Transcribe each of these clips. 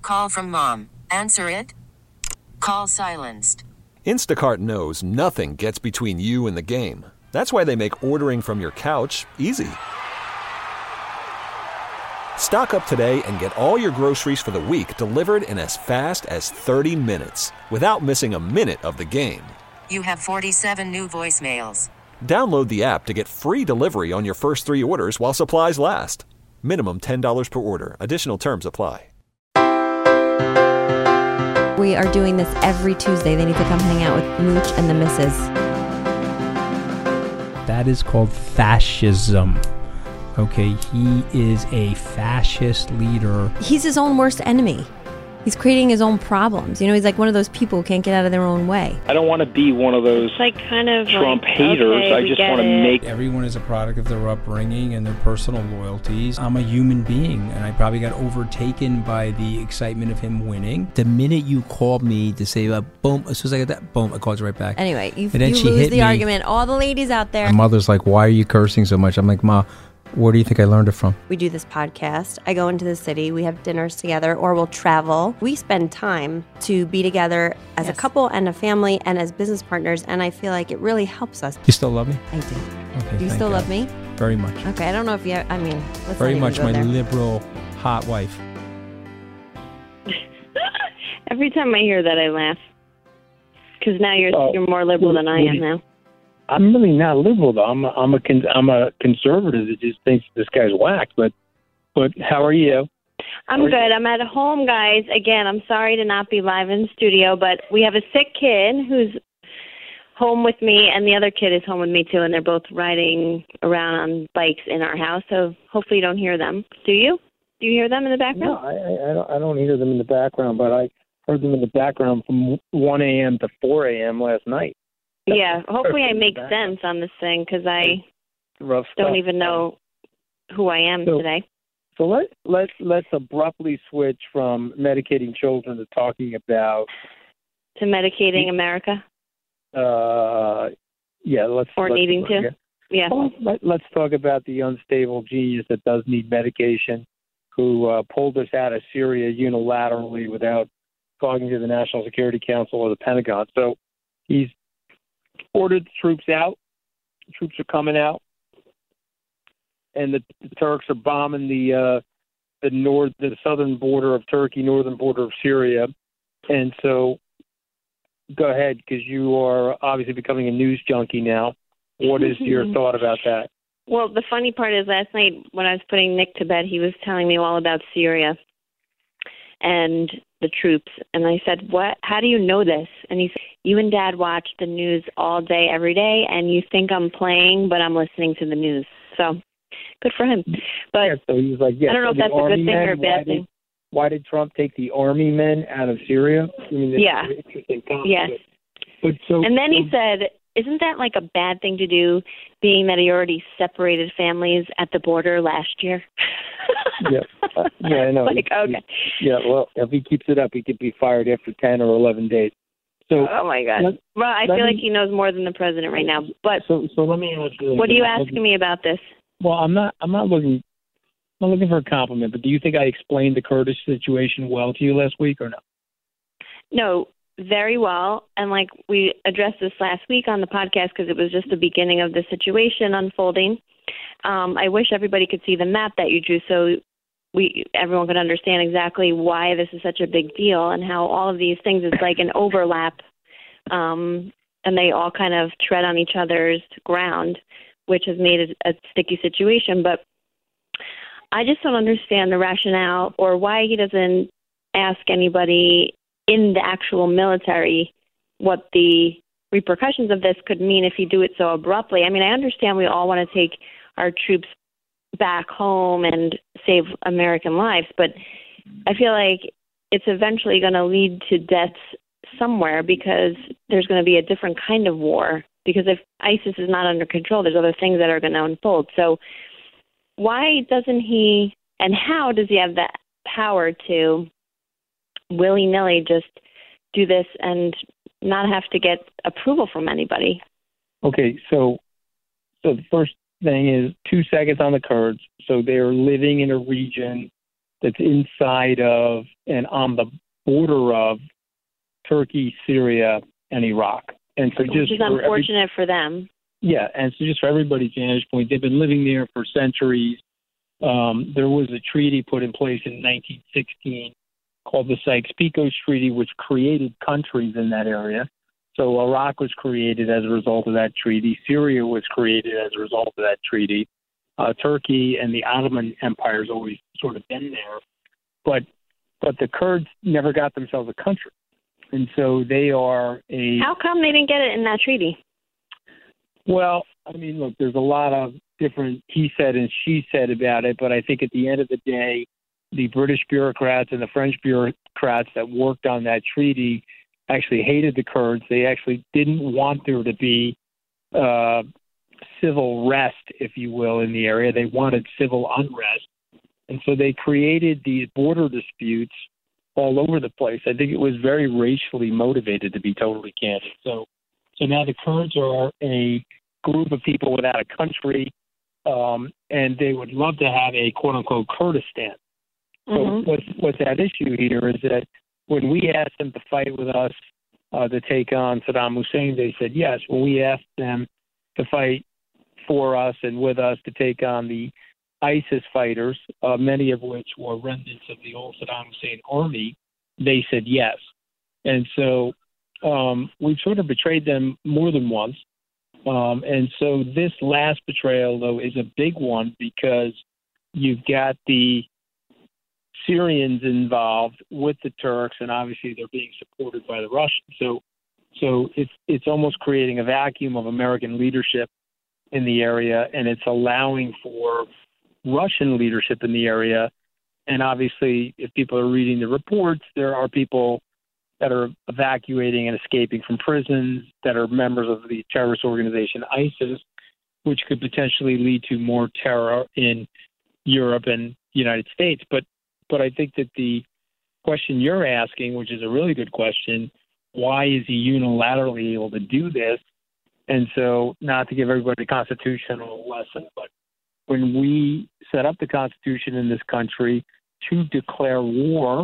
Call from mom. Answer it. Call silenced. Instacart knows nothing gets between you and the game. That's why they make ordering from your couch easy. Stock up today and get all your groceries for the week delivered in as fast as 30 minutes without missing a minute of the game. You have 47 new voicemails. Download the app to get free delivery on your first 3 orders while supplies last. Minimum $10 per order. Additional terms apply. We are doing this every Tuesday. They need to come hang out with Mooch and the Misses. That is called fascism. Okay, he is a fascist leader. He's his own worst enemy. He's creating his own problems. You know, he's like one of those people who can't get out of their own way. I don't want to be one of those Trump haters. Okay, I just want to make... Everyone is a product of their upbringing and their personal loyalties. I'm a human being, and I probably got overtaken by the excitement of him winning. The minute you called me to say, boom, as soon as I got that, boom, I called you right back. Anyway, you And then she lose hit the me. argument. All the ladies out there. My mother's like, why are you cursing so much? I'm like, Ma, where do you think I learned it from? We do this podcast. I go into the city. We have dinners together, or we'll travel. We spend time to be together as a couple and a family and as business partners, and I feel like it really helps us. You still love me? I do. Okay, Do you thank still God. love me? Very much. Okay, I don't know if you, let's Very not even much go my there. liberal, hot wife. Every time I hear that, I laugh. Because now you're more liberal than I am now. I'm really not liberal, though. I'm a conservative that just thinks this guy's whack. But how are you? I'm good. I'm at home, guys. Again, I'm sorry to not be live in the studio, but we have a sick kid who's home with me, and the other kid is home with me, too, and they're both riding around on bikes in our house, so hopefully you don't hear them. Do you? Do you hear them in the background? No, I don't hear them in the background, but I heard them in the background from 1 a.m. to 4 a.m. last night. Yeah, hopefully I make sense on this thing, because I Rough don't stuff. even know who I am today. So let's abruptly switch from medicating children to talking about To medicating America? Yeah, let's needing to? Yeah. Well, let's talk about the unstable genius that does need medication, who pulled us out of Syria unilaterally without talking to the National Security Council or the Pentagon. So he's ordered the troops out. The troops are coming out, and the Turks are bombing the southern border of Turkey, northern border of Syria. And so, go ahead, because you are obviously becoming a news junkie now. What is your thought about that? Well, the funny part is last night when I was putting Nick to bed, he was telling me all about Syria and the troops. And I said, "What? How do you know this?" And he said, "You and Dad watch the news all day, every day, and you think I'm playing, but I'm listening to the news." So, good for him. But yeah, so he was like, I don't know if that's a good thing or a bad thing. Why did Trump take the army men out of Syria? I mean, Yeah. An interesting concept. Yes. But so, And then he said, "Isn't that like a bad thing to do, being that he already separated families at the border last year?" yeah, I know. Like, okay. Yeah, well, if he keeps it up, he could be fired after 10 or 11 days. So, Oh my God. Well, I feel like he knows more than the president right now. But so let me ask you. what are you asking me about this? Well, I'm not looking for a compliment, but do you think I explained the Kurdish situation well to you last week or no? No, very well. And like we addressed this last week on the podcast because it was just the beginning of the situation unfolding. I wish everybody could see the map that you drew so everyone could understand exactly why this is such a big deal and how all of these things is like an overlap, and they all kind of tread on each other's ground, which has made it a sticky situation. But I just don't understand the rationale or why he doesn't ask anybody in the actual military what the repercussions of this could mean if you do it so abruptly. I mean, I understand we all want to take our troops back home and save American lives, but I feel like it's eventually going to lead to deaths somewhere because there's going to be a different kind of war. Because if ISIS is not under control, there's other things that are going to unfold. So why doesn't he, and how does he have that power to willy-nilly just do this and not have to get approval from anybody? Okay, so the first thing is 2 seconds on the Kurds. So they're living in a region that's inside of and on the border of Turkey, Syria, and Iraq. And so which is unfortunate for them. Yeah, and so just for everybody's vantage point, they've been living there for centuries. There was a treaty put in place in 1916 called the Sykes-Picot Treaty, which created countries in that area. So Iraq was created as a result of that treaty. Syria was created as a result of that treaty. Turkey and the Ottoman Empire has always sort of been there. But the Kurds never got themselves a country. And so they are a... How come they didn't get it in that treaty? Well, I mean, look, there's a lot of different he said and she said about it, but I think at the end of the day, the British bureaucrats and the French bureaucrats that worked on that treaty actually hated the Kurds. They actually didn't want there to be civil rest, if you will, in the area. They wanted civil unrest. And so they created these border disputes all over the place. I think it was very racially motivated, to be totally candid. So now the Kurds are a group of people without a country, and they would love to have a quote-unquote Kurdistan. So what's at issue here is that when we asked them to fight with us to take on Saddam Hussein, they said yes. When we asked them to fight for us and with us to take on the ISIS fighters, many of which were remnants of the old Saddam Hussein army, they said yes. And so we've sort of betrayed them more than once. And so this last betrayal, though, is a big one because you've got the Syrians involved with the Turks, and obviously they're being supported by the Russians. So it's almost creating a vacuum of American leadership in the area, and it's allowing for Russian leadership in the area. And obviously, if people are reading the reports, there are people that are evacuating and escaping from prisons that are members of the terrorist organization ISIS, which could potentially lead to more terror in Europe and the United States. But I think that the question you're asking, which is a really good question, why is he unilaterally able to do this? And so, not to give everybody a constitutional lesson, but when we set up the Constitution in this country to declare war,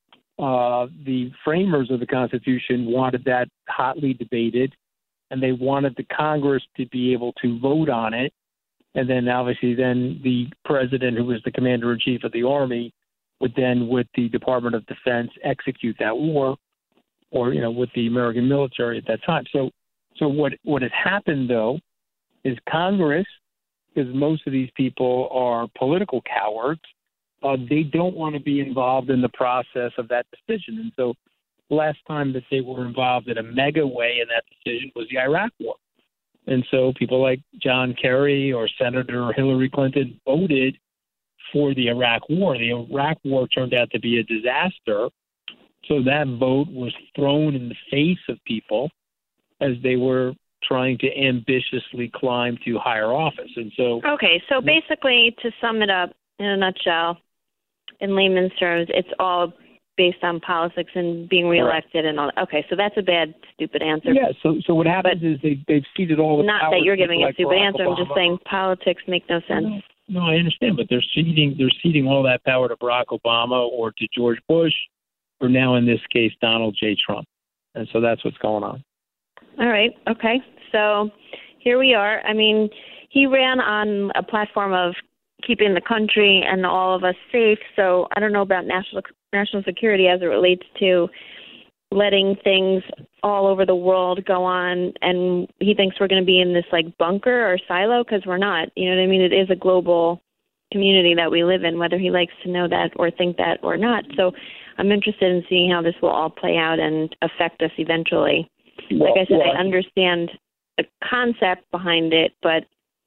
the framers of the Constitution wanted that hotly debated, and they wanted the Congress to be able to vote on it. And then obviously then the president, who was the commander-in-chief of the Army, would then, with the Department of Defense, execute that war, or, with the American military at that time. So what has happened, though, is Congress, because most of these people are political cowards, they don't want to be involved in the process of that decision. And so last time that they were involved in a mega way in that decision was the Iraq War. And so people like John Kerry or Senator Hillary Clinton voted for the Iraq War. The Iraq War turned out to be a disaster. So that vote was thrown in the face of people as they were trying to ambitiously climb to higher office. And so okay, so basically, to sum it up in a nutshell, in layman's terms, it's all based on politics and being reelected and all that. Okay, so that's a bad, stupid answer. Yeah, so what happens is they've ceded all the not power. Not that you're giving a like stupid Barack answer. Obama. I'm just saying politics make no sense. No, I understand, but they're ceding all that power to Barack Obama or to George Bush, or now in this case Donald J. Trump. And so that's what's going on. All right. Okay. So here we are. I mean, he ran on a platform of keeping the country and all of us safe. So I don't know about national security as it relates to letting things all over the world go on. And he thinks we're going to be in this like bunker or silo, because we're not. You know what I mean? It is a global community that we live in, whether he likes to know that or think that or not. So I'm interested in seeing how this will all play out and affect us eventually. Like I said, I understand the concept behind it, but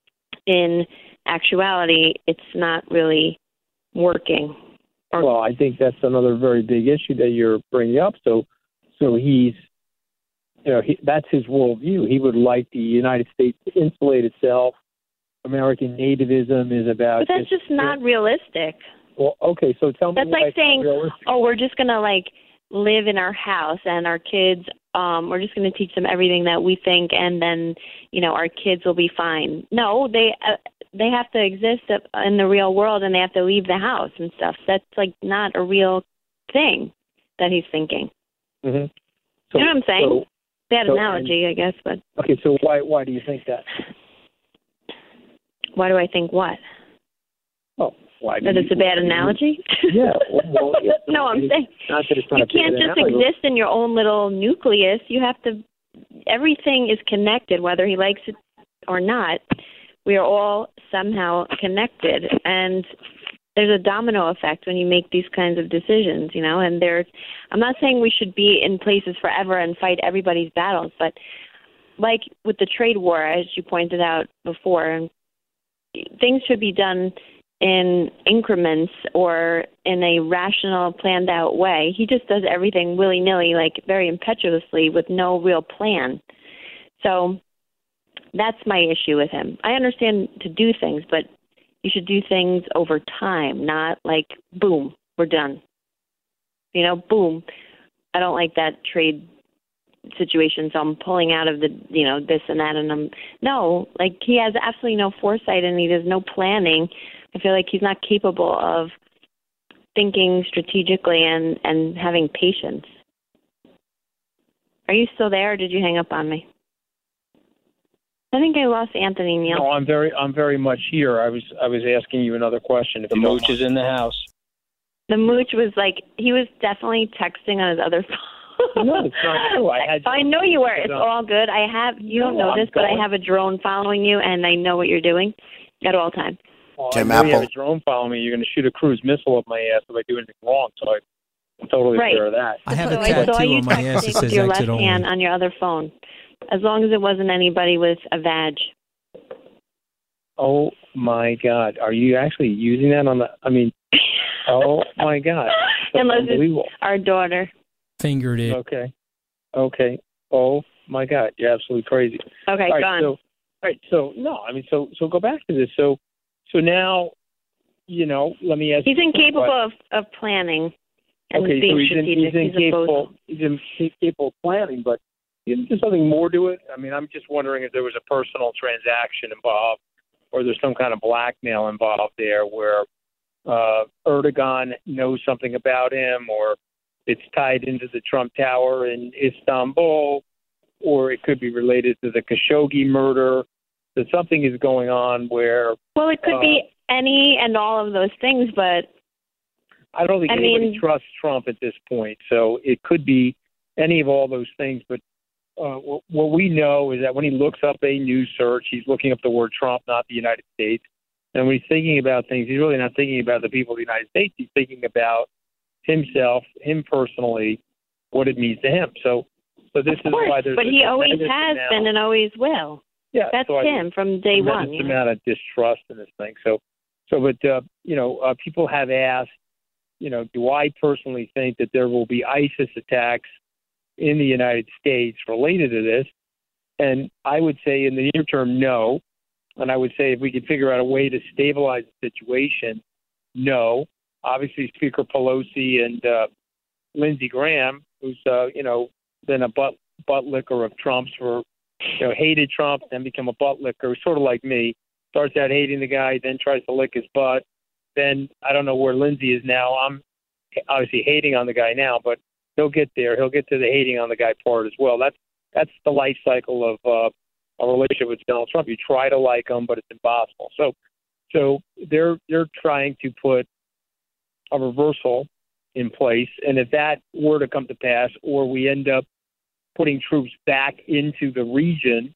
in actuality, it's not really working. Well, I think that's another very big issue that you're bringing up. So he's, that's his worldview. He would like the United States to insulate itself. American nativism is about. But that's just not realistic. Well, okay, so tell me. That's like saying, we're just going to live in our house and our kids, we're just going to teach them everything that we think, and then, our kids will be fine. No, they have to exist in the real world and they have to leave the house and stuff. That's like not a real thing that he's thinking. Mm-hmm. You know what I'm saying? Bad analogy, I guess, but okay. So why do you think that? Why do I think what? Oh, why? That it's a bad analogy? Yeah. Well, no, I'm saying not that it's not you can't just exist in your own little nucleus. You have to. Everything is connected, whether he likes it or not. We are all somehow connected, and there's a domino effect when you make these kinds of decisions, you know, and I'm not saying we should be in places forever and fight everybody's battles, but like with the trade war, as you pointed out before, things should be done in increments or in a rational, planned out way. He just does everything willy-nilly, like very impetuously with no real plan. So that's my issue with him. I understand to do things, but you should do things over time, not like, boom, we're done. You know, boom, I don't like that trade situation, so I'm pulling out of the, you know, this and that. And no, like he has absolutely no foresight and he does no planning. I feel like he's not capable of thinking strategically and having patience. Are you still there or did you hang up on me? I think I lost Anthony, Neil. No, I'm very much here. I was asking you another question. If the mooch is in the house. The mooch was like, he was definitely texting on his other phone. No, it's not true. I know you were. It's all good. You don't know this, but I have a drone following you, and I know what you're doing at all times. Well, Tim Apple. You have a drone following me. You're going to shoot a cruise missile up my ass if I do anything wrong. So I'm totally aware of that. I have a tattoo on my ass that says your exit left hand only. on your other phone, as long as it wasn't anybody with a vag. Oh my God! Are you actually using that on the? I mean, oh my God! Unless it's our daughter. Fingered it. Okay. Oh my God! You're absolutely crazy. Okay, gone. So no, I mean, so go back to this. So now, you know, let me ask. He's incapable of planning and being strategic. He's incapable of planning, but isn't there something more to it? I mean, I'm just wondering if there was a personal transaction involved, or there's some kind of blackmail involved there, where Erdogan knows something about him, or it's tied into the Trump Tower in Istanbul, or it could be related to the Khashoggi murder. That something is going on where. Well, it could be any and all of those things, but I don't think anybody trusts Trump at this point. So it could be any of all those things. But what we know is that when he looks up a news search, he's looking up the word Trump, not the United States. And when he's thinking about things, he's really not thinking about the people of the United States. He's thinking about himself, him personally, what it means to him. So this is why there's. But he always has been and always will. Yeah, that's him from day one. There's amount of distrust in this thing. But people have asked, you know, do I personally think that there will be ISIS attacks in the United States related to this? And I would say in the near term, no. And I would say if we could figure out a way to stabilize the situation, no. Obviously, Speaker Pelosi and Lindsey Graham, who's been a butt licker of Trump's for. Hated Trump, then become a butt licker, sort of like me. Starts out hating the guy, then tries to lick his butt. Then I don't know where Lindsey is now. I'm obviously hating on the guy now, but he'll get there. He'll get to the hating on the guy part as well. That's the life cycle of a relationship with Donald Trump. You try to like him, but it's impossible. So they're trying to put a reversal in place, and if that were to come to pass, or we end up putting troops back into the region,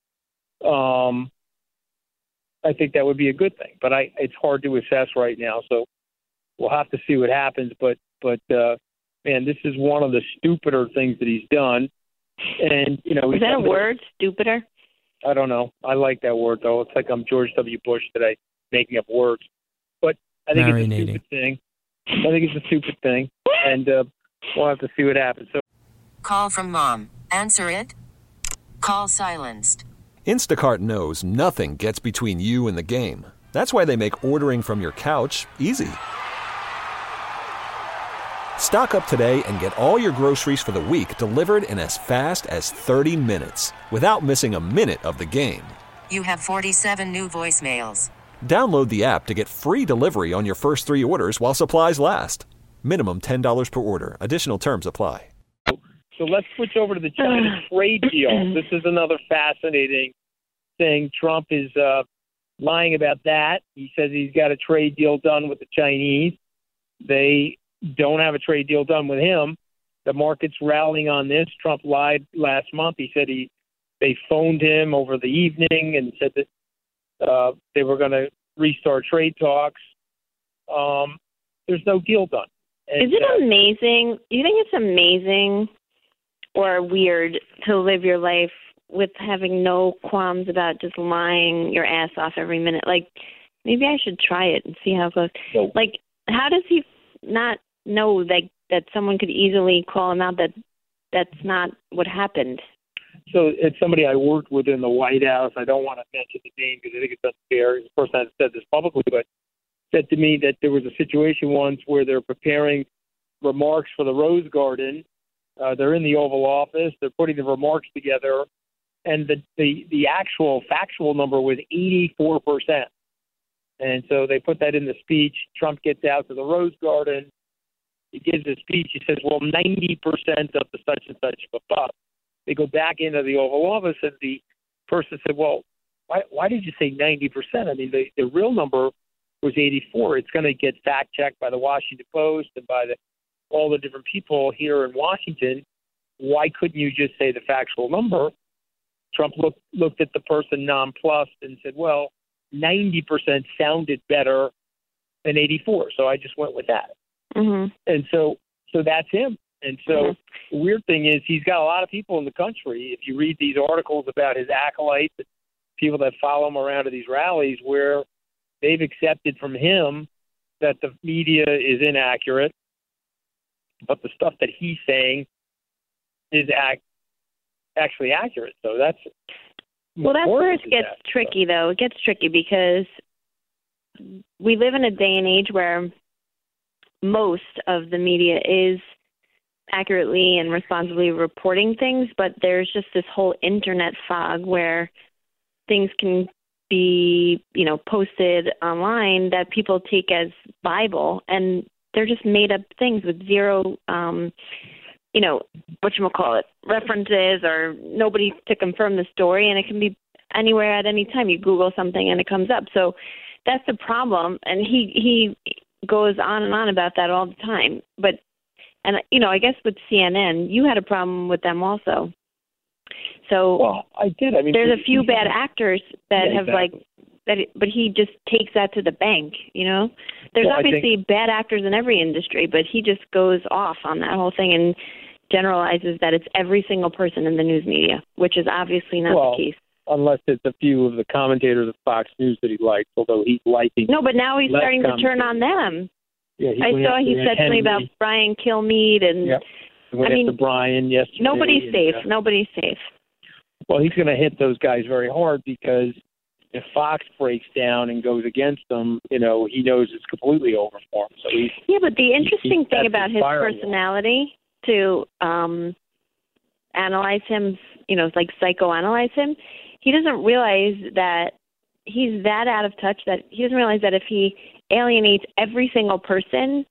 I think that would be a good thing. But it's hard to assess right now, so we'll have to see what happens. But man, this is one of the stupider things that he's done. And is that a word, stupider? I don't know. I like that word though. It's like I'm George W. Bush today, making up words. But I think it's a stupid thing. And we'll have to see what happens. So, call from mom. Answer it. Call silenced. Instacart knows nothing gets between you and the game. That's why they make ordering from your couch easy. Stock up today and get all your groceries for the week delivered in as fast as 30 minutes without missing a minute of the game. You have 47 new voicemails. Download the app to get free delivery on your first 3 orders while supplies last. Minimum $10 per order. Additional terms apply. So let's switch over to the China trade deal. This is another fascinating thing. Trump is lying about that. He says he's got a trade deal done with the Chinese. They don't have a trade deal done with him. The market's rallying on this. Trump lied last month. He said they phoned him over the evening and said that they were going to restart trade talks. There's no deal done. And, is it amazing? You think it's amazing or weird to live your life with having no qualms about just lying your ass off every minute? Like, maybe I should try it and see how it goes. No. Like, how does he not know that someone could easily call him out that's not what happened? So it's somebody I worked with in the White House. I don't want to mention the name because I think it's unfair. He's the person that said this publicly, but said to me that there was a situation once where they're preparing remarks for the Rose Garden. They're in the Oval Office. They're putting the remarks together, and the actual factual number was 84%. And so they put that in the speech. Trump gets out to the Rose Garden. He gives a speech. He says, well, 90% of the such and such, blah. They go back into the Oval Office, and the person said, well, why did you say 90%? I mean, the real number was 84. It's going to get fact-checked by the Washington Post and by all the different people here in Washington. Why couldn't you just say the factual number? Trump looked at the person nonplussed and said, well, 90% sounded better than 84. So I just went with that. Mm-hmm. And so that's him. And so the weird thing is he's got a lot of people in the country. If you read these articles about his acolytes, people that follow him around to these rallies, where they've accepted from him that the media is inaccurate, but the stuff that he's saying is actually accurate. So that's where it gets tricky, though. It gets tricky because we live in a day and age where most of the media is accurately and responsibly reporting things, but there's just this whole internet fog where things can be, posted online that people take as Bible, and they're just made up things with zero, references or nobody to confirm the story, and it can be anywhere at any time. You Google something and it comes up. So that's the problem, and he goes on and on about that all the time. But, I guess with CNN, you had a problem with them also. So well, I did. I mean, there's a few bad actors that have exactly. but he just takes that to the bank, There's obviously bad actors in every industry, but he just goes off on that whole thing and generalizes that it's every single person in the news media, which is obviously not the case. Unless it's a few of the commentators of Fox News that he likes, although he's liking. No, but now he's starting to turn on them. Yeah, I saw he said something about Brian Kilmeade, and yep. To Brian yesterday. Nobody's safe. Well, he's going to hit those guys very hard because if Fox breaks down and goes against them, he knows it's completely over for him. So but the interesting thing about his personality, to analyze him, psychoanalyze him, he doesn't realize that he's that out of touch that he doesn't realize that if he alienates every single person,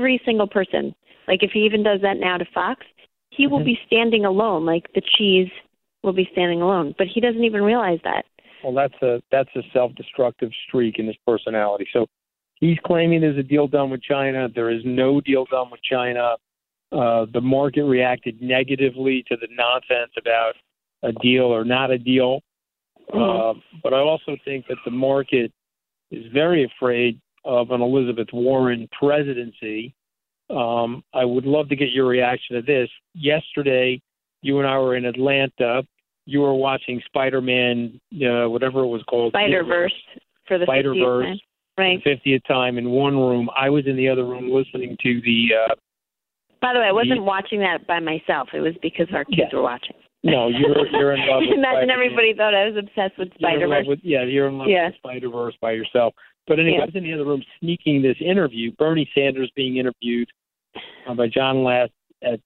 like if he even does that now to Fox, he will be standing alone, like the cheese will be standing alone. But he doesn't even realize that. Well, that's a self-destructive streak in his personality. So he's claiming there's a deal done with China. There is no deal done with China. The market reacted negatively to the nonsense about a deal or not a deal. But I also think that the market is very afraid of an Elizabeth Warren presidency. I would love to get your reaction to this. Yesterday, you and I were in Atlanta. You were watching Spider-Man, whatever it was called. Spider-Verse for the 50th time. Right. 50th time in one room. I was in the other room listening to the... By the way, I wasn't watching that by myself. It was because our kids were watching. No, you're in love with Imagine everybody thought I was obsessed with Spider-Verse. You're in love with Spider-Verse by yourself. But anyway, I was in the other room sneaking this interview. Bernie Sanders being interviewed by John Last at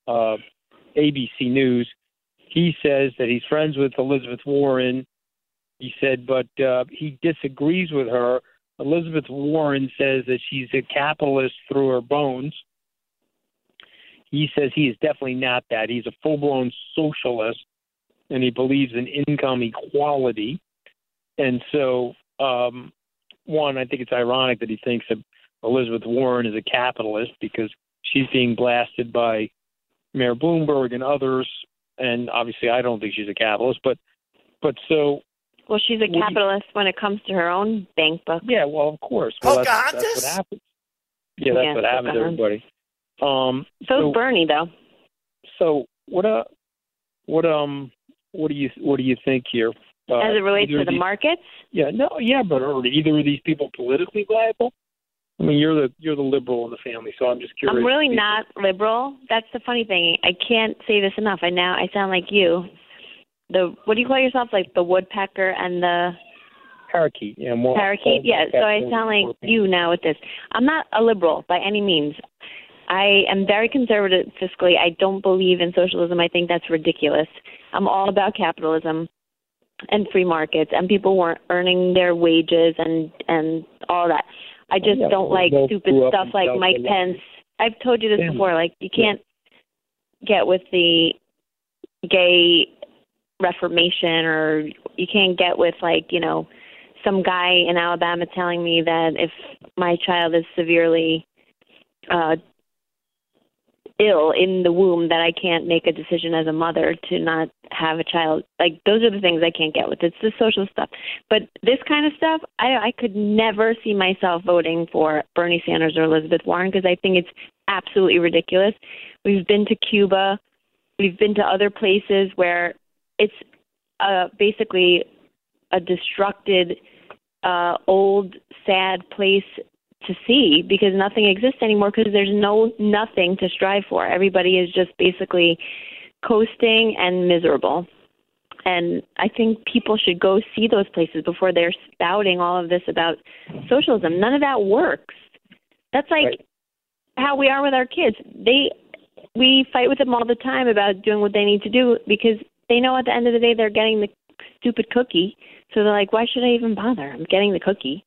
ABC News. He says that he's friends with Elizabeth Warren. He said, but he disagrees with her. Elizabeth Warren says that she's a capitalist through her bones. He says he is definitely not that. He's a full-blown socialist, and he believes in income equality. And so, one, I think it's ironic that he thinks that Elizabeth Warren is a capitalist because she's being blasted by Mayor Bloomberg and others. And obviously, I don't think she's a capitalist. But so. Well, she's a capitalist when it comes to her own bank book. Yeah, well, of course. Well, that's what happens. Yeah, that's what happens to everybody. So Bernie, though. So what do you think here? As it relates to the markets? Yeah, but are either of these people politically viable? I mean, you're the liberal in the family, so I'm just curious. I'm really not liberal. That's the funny thing. I can't say this enough. I sound like you. What do you call yourself? Like the woodpecker and the parakeet. Yeah, more parakeet. Yeah. So I sound like you now with this. I'm not a liberal by any means. I am very conservative fiscally. I don't believe in socialism. I think that's ridiculous. I'm all about capitalism and free markets and people weren't earning their wages and all that. I just don't like stupid stuff like Mike Pence. I've told you this before. Like, you can't get with the gay reformation, or you can't get with, like, some guy in Alabama telling me that if my child is severely ill in the womb that I can't make a decision as a mother to not have a child. Like, those are the things I can't get with. It's the social stuff. But this kind of stuff, I could never see myself voting for Bernie Sanders or Elizabeth Warren because I think it's absolutely ridiculous. We've been to Cuba. We've been to other places where it's basically a destructed, old, sad place to see because nothing exists anymore because there's nothing to strive for. Everybody is just basically coasting and miserable. And I think people should go see those places before they're spouting all of this about socialism. None of that works. That's like how we are with our kids. We fight with them all the time about doing what they need to do because they know at the end of the day they're getting the stupid cookie. So they're like, why should I even bother? I'm getting the cookie,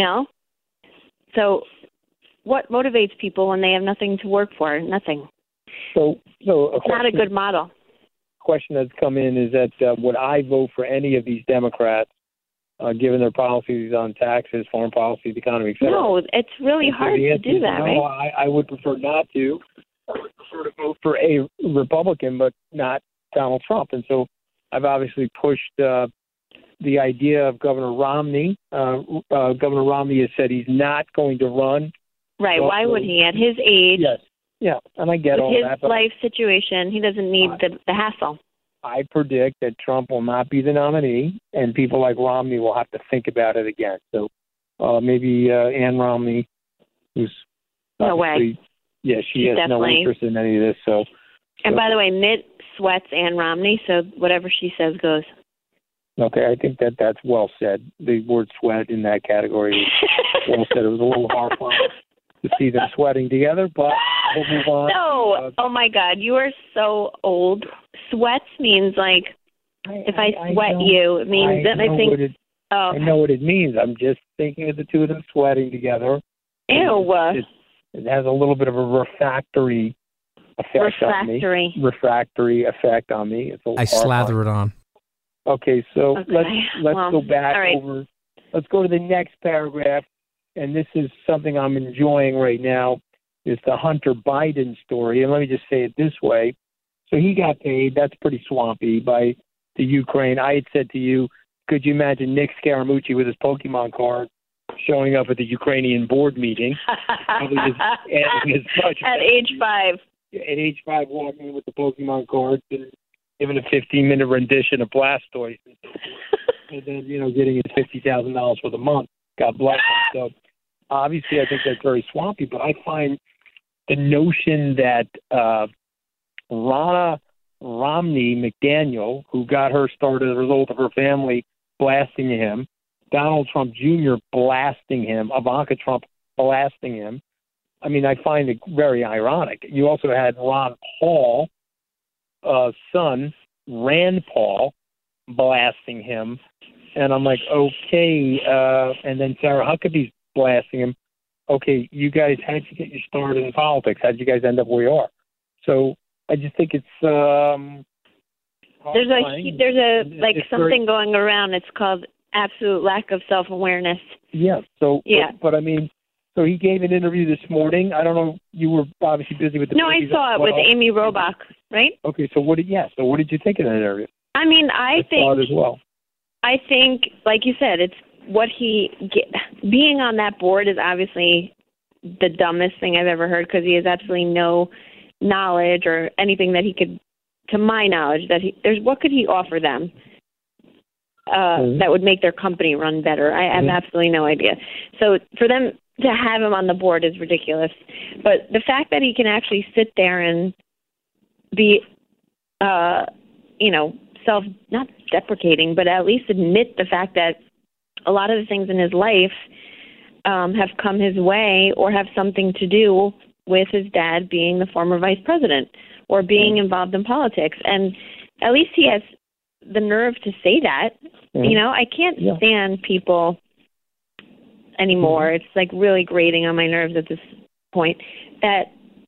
So what motivates people when they have nothing to work for? Nothing. So it's not a good model. Question that's come in is that would I vote for any of these Democrats given their policies on taxes, foreign policy, the economy, etc.? No, it's really hard to do that, right? I would prefer not to. I would prefer to vote for a Republican, but not Donald Trump. And so I've obviously pushed the idea of Governor Romney. Governor Romney has said he's not going to run. Right. Why would he? At his age. Yes. Yeah, and I get all that. His life situation, he doesn't need the hassle. I predict that Trump will not be the nominee, and people like Romney will have to think about it again. So maybe Ann Romney, who's no way. Yeah, she has no interest in any of this. So. And by the way, Mitt sweats Ann Romney, so whatever she says goes. Okay, I think that's well said. The word sweat in that category is well said. It was a little hard for us to see them sweating together, but we'll move on. No, oh my God, you are so old. Sweats means like if I sweat you, it means that I think. I know what it means. I'm just thinking of the two of them sweating together. Ew. It has a little bit of a refractory effect on me. Refractory effect on me. I slather it on. Okay, so let's go back over. Let's go to the next paragraph, and this is something I'm enjoying right now. Is the Hunter Biden story, and let me just say it this way: so he got paid. That's pretty swampy by the Ukraine. I had said to you, could you imagine Nick Scaramucci with his Pokemon card showing up at the Ukrainian board meeting? At age 5. At age 5, walking in with the Pokemon cards and giving a 15-minute rendition of Blastoise, and then getting his $50,000 for the month. God bless him. So obviously, I think that's very swampy. But I find the notion that Ronna Romney McDaniel, who got her start as a result of her family blasting him, Donald Trump Jr. blasting him, Ivanka Trump blasting him. I mean, I find it very ironic. You also had Ron Paul. Son, Rand Paul, blasting him. And I'm like, okay. And then Sarah Huckabee's blasting him. Okay, you guys, how'd you get your start in politics? How'd you guys end up where you are? So I just think it's there's something going around. It's called absolute lack of self-awareness. Yeah. So yeah. But I mean, so he gave an interview this morning. I don't know. You were obviously busy with the. No, I saw it with Amy Robach, right? Okay. So what did you think of that interview? I mean, I saw it as well. I think, like you said, it's what being on that board is obviously the dumbest thing I've ever heard, because he has absolutely no knowledge or anything that he could, to my knowledge, what could he offer them that would make their company run better? I have absolutely no idea. So for them to have him on the board is ridiculous. But the fact that he can actually sit there and be, not deprecating, but at least admit the fact that a lot of the things in his life have come his way or have something to do with his dad being the former vice president or being involved in politics. And at least he has the nerve to say that. I can't stand people anymore. It's like really grating on my nerves at this point that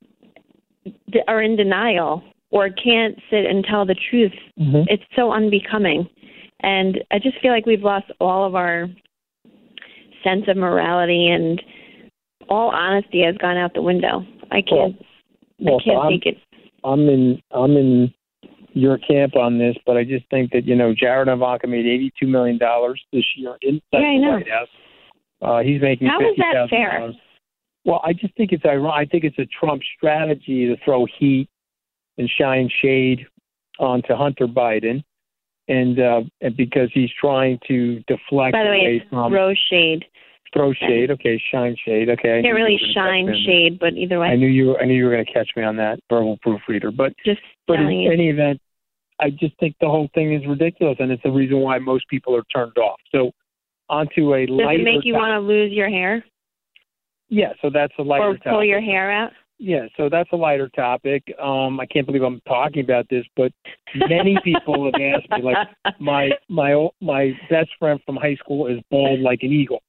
are in denial or can't sit and tell the truth. It's so unbecoming. And I just feel like we've lost all of our sense of morality, and all honesty has gone out the window. I can't take it. I'm in your camp on this, but I just think that, Jared and Ivanka made $82 million this year inside the White House. He's making $50,000. How is that fair? Well, I just think it's ironic. I think it's a Trump strategy to throw heat and shine shade onto Hunter Biden, and because he's trying to deflect. By the way, it's throw shade. Throw shade, okay. Shine shade, okay. Can't really shine shade, but either way. I knew you were going to catch me on that, verbal proofreader. But in any event, I just think the whole thing is ridiculous, and it's the reason why most people are turned off. So, onto a lighter. Does it make you want to lose your hair? Yeah, so that's a lighter topic. Or pull your hair out? Yeah, so that's a lighter topic. I can't believe I'm talking about this, but many people have asked me. Like my best friend from high school is bald like an eagle.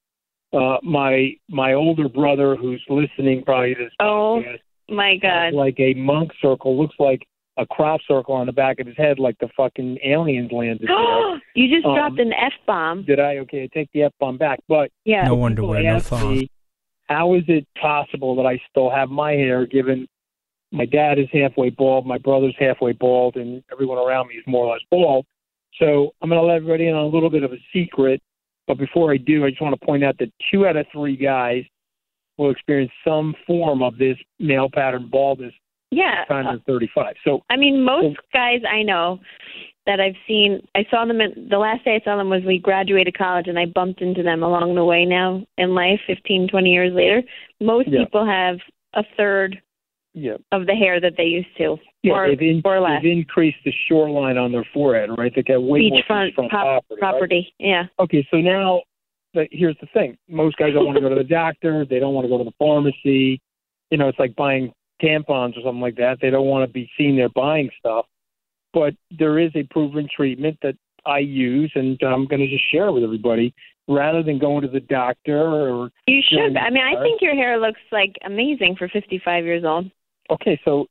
My older brother, who's listening probably to this podcast, my God, like a monk circle, looks like a crop circle on the back of his head, like the fucking aliens landed there. You just dropped an F-bomb. Did I? Okay, I take the F-bomb back. But yeah, no wonder we're no thong. How is it possible that I still have my hair, given my dad is halfway bald, my brother's halfway bald, and everyone around me is more or less bald? So I'm going to let everybody in on a little bit of a secret. But before I do, I just want to point out that 2 out of 3 guys will experience some form of this male pattern baldness. Yeah. By the time they're 35. So I mean, most guys I know that I've seen, I saw them the last day I saw them was we graduated college, and I bumped into them along the way now in life, 15, 20 years later. Most people have a third of the hair that they used to. Yeah, or less. They've increased the shoreline on their forehead, right? They got way more beachfront property. Right? Yeah. Okay, so now here's the thing. Most guys don't want to go to the doctor. They don't want to go to the pharmacy. It's like buying tampons or something like that. They don't want to be seen there buying stuff. But there is a proven treatment that I use, and I'm going to just share it with everybody, rather than going to the doctor. Or you should. I mean, I think your hair looks like amazing for 55 years old. Okay, so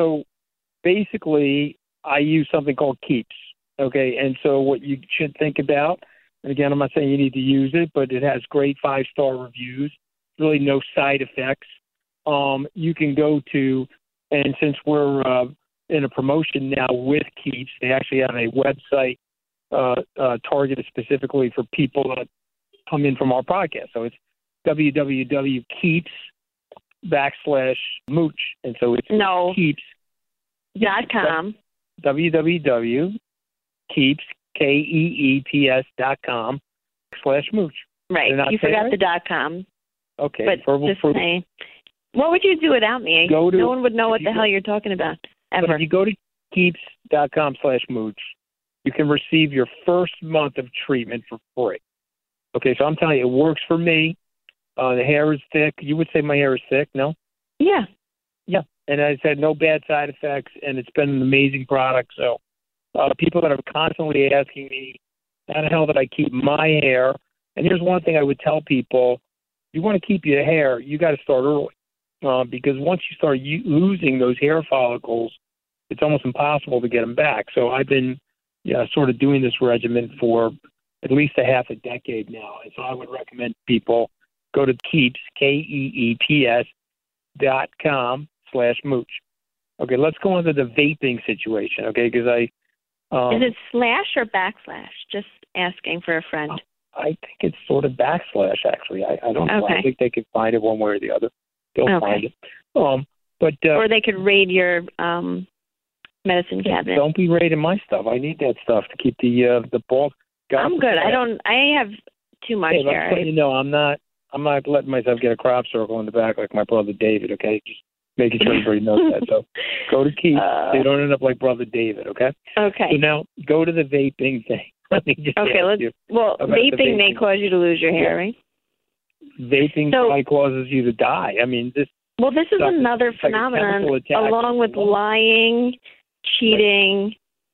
basically, I use something called Keeps. Okay, and so what you should think about, and again, I'm not saying you need to use it, but it has great 5-star reviews. Really, no side effects. You can go to, and since we're in a promotion now with Keeps, they actually have a website targeted specifically for people that come in from our podcast. So it's www.keeps.com/mooch. And so it's Keeps.com. www.keeps.com/mooch. Right. You forgot the .com. Okay. But just saying. What would you do without me? No one would know what the hell you're talking about. Ever. But if you go to keeps.com/mooch, you can receive your first month of treatment for free. Okay, so I'm telling you, it works for me. The hair is thick. You would say my hair is thick, no? Yeah. Yeah, and it's had no bad side effects, and it's been an amazing product. So people that are constantly asking me, how the hell did I keep my hair? And here's one thing I would tell people: you want to keep your hair, you got to start early, because once you start losing those hair follicles, it's almost impossible to get them back. So I've been sort of doing this regimen for at least a half a decade now, and so I would recommend people go to Keeps, KEEPS.com/mooch. Okay, let's go into the vaping situation, okay, because is it slash or backslash? Just asking for a friend. I think it's sort of backslash, actually. I don't know. Okay. I think they could find it one way or the other. They'll find it. Or they could raid your medicine cabinet. Don't be raiding my stuff. I need that stuff to keep the ball. I'm good. I have too much hair. But, I'm not letting myself get a crop circle in the back like my brother David, okay? Just making sure everybody knows that. So go to Keith so you don't end up like brother David, okay? Okay. So now go to the vaping thing. Let me just vaping may cause you to lose your hair, right? Vaping probably causes you to die. I mean, this is another phenomenon, along with lying, cheating,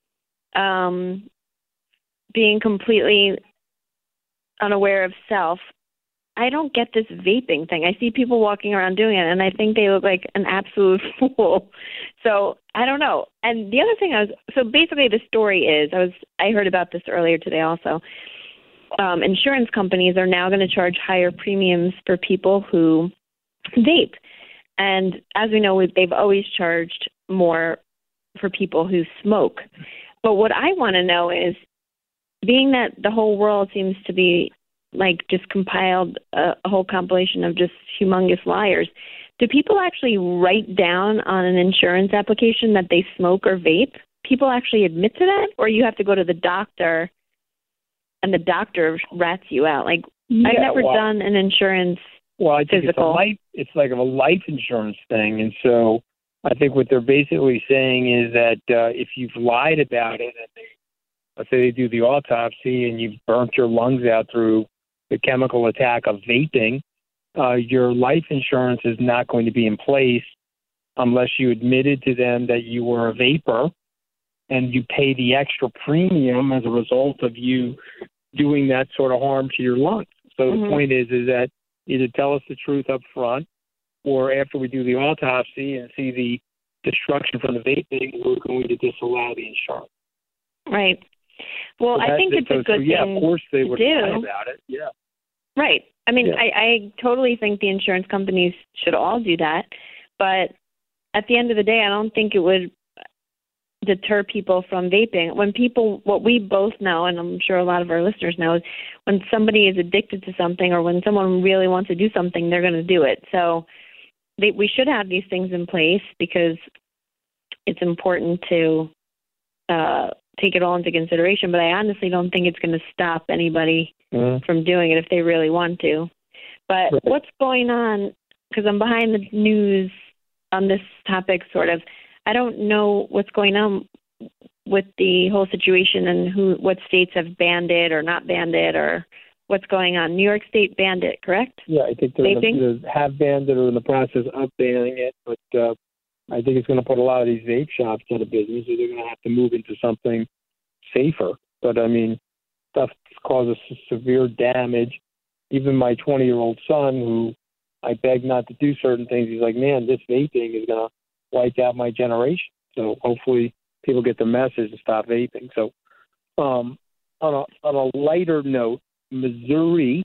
being completely unaware of self. I don't get this vaping thing. I see people walking around doing it, and I think they look like an absolute fool. So I don't know. And the other thing basically the story is, I heard about this earlier today also. Insurance companies are now going to charge higher premiums for people who vape. And as we know, they've always charged more for people who smoke. But what I want to know is, being that the whole world seems to be just compiled a whole compilation of just humongous liars, do people actually write down on an insurance application that they smoke or vape? People actually admit to that? Or you have to go to the doctor and the doctor rats you out? I've never done an insurance I think physical. It's like a life insurance thing. And so I think what they're basically saying is that if you've lied about it, and let's say they do the autopsy and you've burnt your lungs out through the chemical attack of vaping, your life insurance is not going to be in place unless you admitted to them that you were a vapor, and you pay the extra premium as a result of you doing that sort of harm to your lungs. So the point is that either tell us the truth up front, or after we do the autopsy and see the destruction from the vaping, we're going to disallow the insurance. Right. Well, I think it's a good thing. Yeah, of course they would lie do about it. Yeah. Right. I mean, I totally think the insurance companies should all do that. But at the end of the day, I don't think it would deter people from vaping. What we both know, and I'm sure a lot of our listeners know, is when somebody is addicted to something, or when someone really wants to do something, they're going to do it. So we should have these things in place, because it's important to take it all into consideration. But I honestly don't think it's going to stop anybody from doing it if they really want to. But what's going on, because I'm behind the news on this topic, sort of, I don't know what's going on with the whole situation and what states have banned it or not banned it, or what's going on. New York State banned it, correct? Yeah, I think they have banned it or in the process of banning it, but I think it's going to put a lot of these vape shops out of business, or they're going to have to move into something safer. But, I mean, stuff causes severe damage. Even my 20-year-old son, who I beg not to do certain things, he's like, man, this vaping is going to wipe out my generation. So hopefully people get the message and stop vaping. So on a lighter note, Missouri,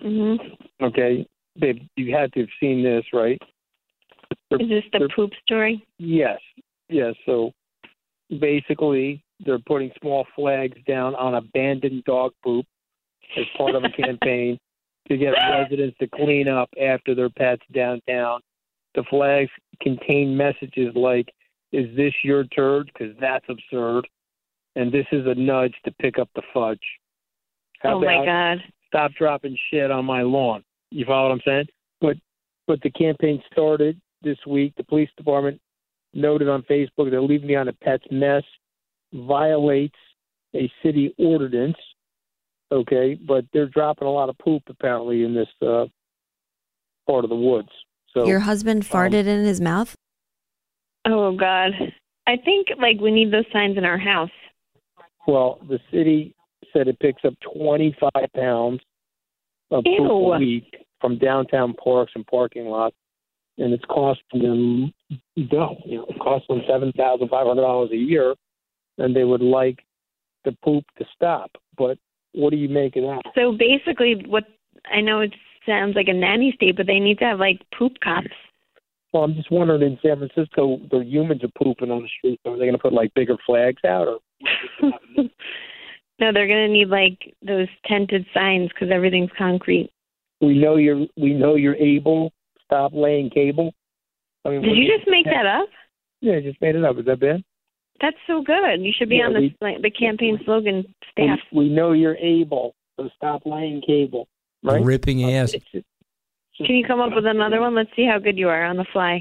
okay, you had to have seen this, right? Is this the poop story? Yes. So basically, they're putting small flags down on abandoned dog poop as part of a campaign to get residents to clean up after their pets downtown. The flags contain messages like, "Is this your turd? Because that's absurd." And "This is a nudge to pick up the fudge." How my God. "Stop dropping shit on my lawn." You follow what I'm saying? But the campaign started this week. The police department noted on Facebook that leaving behind a pet's mess violates a city ordinance. Okay, but they're dropping a lot of poop apparently in this part of the woods. So your husband farted in his mouth? Oh God, I think we need those signs in our house. Well, the city said it picks up 25 pounds of poop a week from downtown parks and parking lots, and it's costing them it costs them $7,500 a year, and they would like the poop to stop. But what do you make of that? So basically, what I know it sounds like a nanny state, but they need to have like poop cops. Well, I'm just wondering, in San Francisco, the humans are pooping on the street. So are they going to put like bigger flags out, or? No, they're going to need like those tented signs because everything's concrete. We know you're able. Stop laying cable. I mean, did you just make that up? Yeah, I just made it up. Is that bad? That's so good. You should be on the campaign slogan staff. We know you're able, so stop laying cable. Right? Ripping ass. Can you come up with another one? Let's see how good you are on the fly.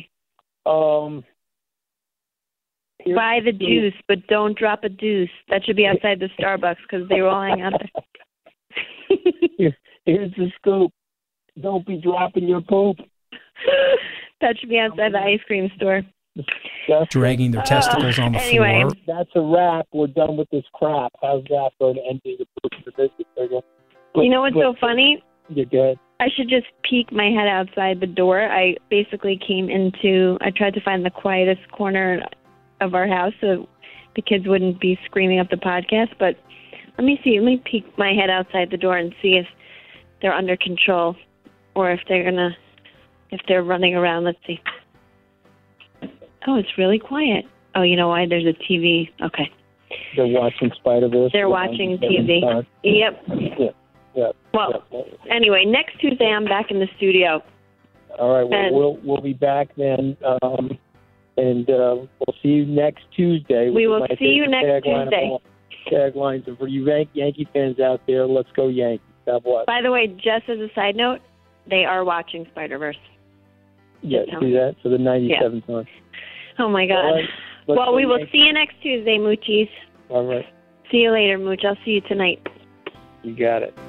Buy the juice, but don't drop a deuce. That should be outside the Starbucks because they were all hanging out there. Here's the scoop. Don't be dropping your poop. That should be outside the ice cream store. Dragging their testicles on the floor. That's a wrap. We're done with this crap. How's that for an ending the poop business? You know what's so funny? You're good. I should just peek my head outside the door. I basically I tried to find the quietest corner of our house so the kids wouldn't be screaming up the podcast. But let me peek my head outside the door and see if they're under control or if they're running around. Let's see. Oh, it's really quiet. Oh, you know why? There's a TV. Okay. They're watching Spider-Verse. They're watching TV. Yep. Yeah. Well, anyway, next Tuesday I'm back in the studio. All right. Well, we'll be back then, and we'll see you next Tuesday. We will see you next Tuesday. Taglines, and for you Yankee fans out there, let's go Yankees. God bless. By the way, just as a side note, they are watching Spider-Verse. Yeah, see that? So the 97th one. Oh, my God. Right, well, we will see you next Tuesday, Moochies. All right. See you later, Mooch. I'll see you tonight. You got it.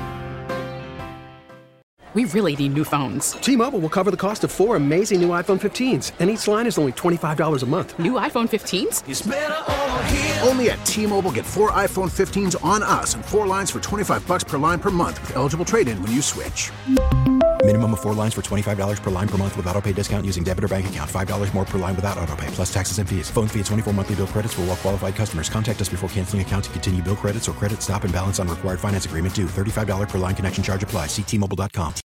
We really need new phones. T-Mobile will cover the cost of 4 amazing new iPhone 15s, and each line is only $25 a month. New iPhone 15s? It's better over here. Only at T-Mobile, get 4 iPhone 15s on us and 4 lines for $25 per line per month with eligible trade-in when you switch. Minimum of 4 lines for $25 per line per month with autopay discount using debit or bank account. $5 more per line without autopay, plus taxes and fees. Phone fee at 24 monthly bill credits for well-qualified customers. Contact us before canceling account to continue bill credits or credit stop and balance on required finance agreement due. $35 per line connection charge applies. See T-Mobile.com.